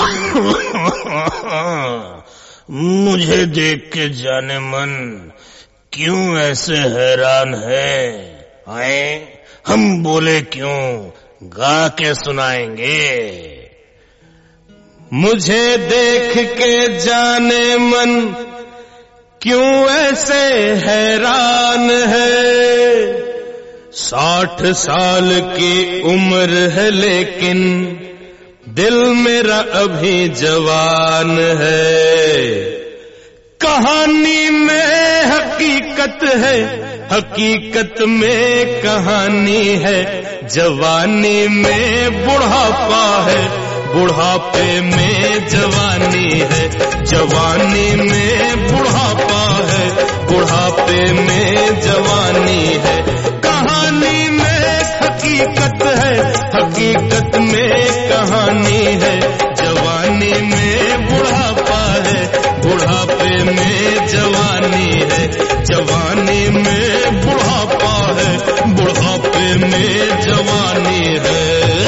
मुझे देख के जाने मन क्यों ऐसे हैरान है? आए हम बोले क्यों, गा के सुनाएंगे। मुझे देख के जाने मन क्यों ऐसे हैरान है। 60 साल की उम्र है लेकिन दिल मेरा अभी जवान है। कहानी में हकीकत है, हकीकत में कहानी है। जवानी में बुढ़ापा है, बुढ़ापे में जवानी है। जवानी में बुढ़ापा है, बुढ़ापे में जवानी है। कहानी में हकीकत है, हकीकत में कहानी है। जवानी में बुढ़ापा है, बुढ़ापे में जवानी है। जवानी में बुढ़ापा है, बुढ़ापे में जवानी है।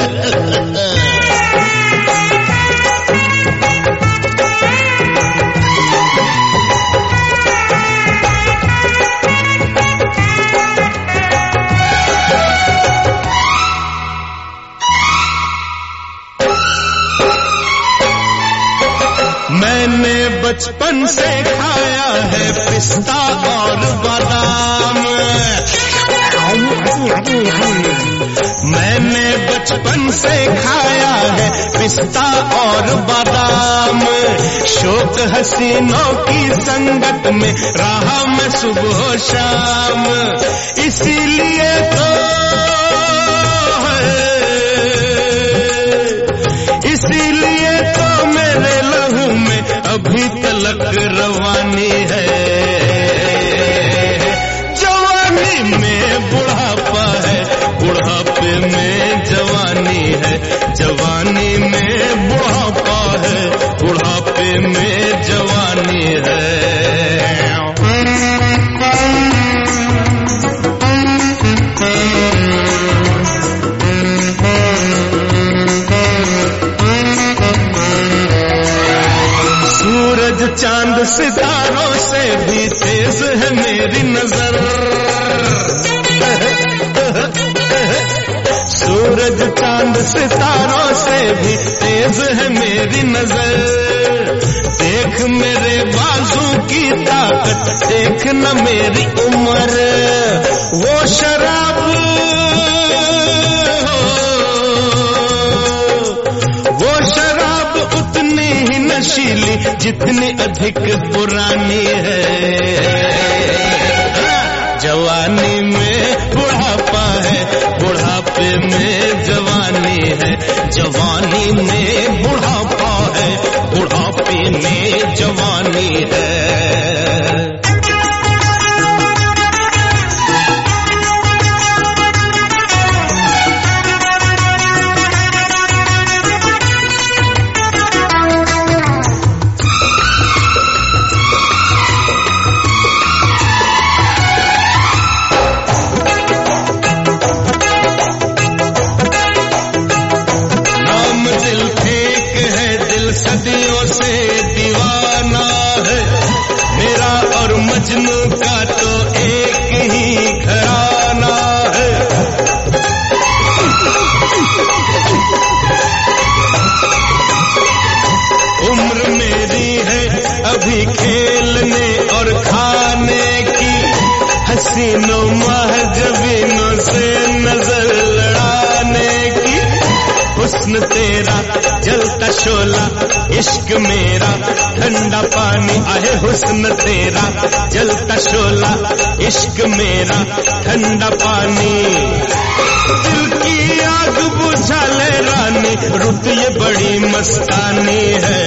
मैंने बचपन से खाया है पिस्ता और बादाम। मैंने बचपन से खाया है पिस्ता और बादाम। शौक हसीनों की संगत में रहा मैं सुबह शाम। इसीलिए तो मेरे लहू में अभी तलक रवानी है। जवानी में बुढ़ापा है, बुढ़ापे में जवानी है। जवानी में बुढ़ापा है, बुढ़ापे में जवानी है। सूरज चांद सितारों से भी तेज है मेरी नजर। सूरज चांद सितारों से भी तेज है मेरी नजर। देख मेरे बाजू की ताकत, देख न मेरी उम्र। वो शराब उतनी ही नशीली जितनी अधिक पुरानी है। जवानी में बुढ़ापा है, बुढ़ापे में जवानी है। जवानी में बुढ़ापा है, बुढ़ापे में जवानी है। सदियों से दीवाना है मेरा और मजनू का तो एक ही घराना है। उम्र मेरी है अभी खेलने और खाने की। हसीनों महजबीनों से नजर लड़ाने की। हुस्न तेरा जलता शोला, इश्क मेरा ठंडा पानी। आहे हुस्न तेरा जलता शोला, इश्क मेरा ठंडा पानी। दिल की आग बुझा ले रानी, रुत ये बड़ी मस्तानी है।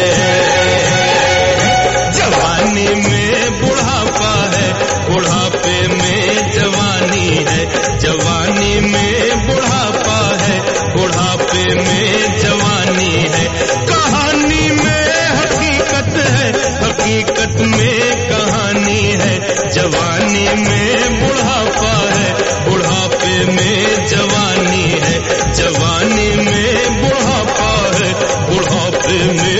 जवानी में बुढ़ापा है, बुढ़ापे में जवानी है। जवानी में बुढ़ापा है, बुढ़ापे में जवानी है। कहानी में हकीकत है, हकीकत में कहानी है। जवानी में बुढ़ापा है, बुढ़ापे में जवानी है। जवानी में बुढ़ापा है, बुढ़ापे में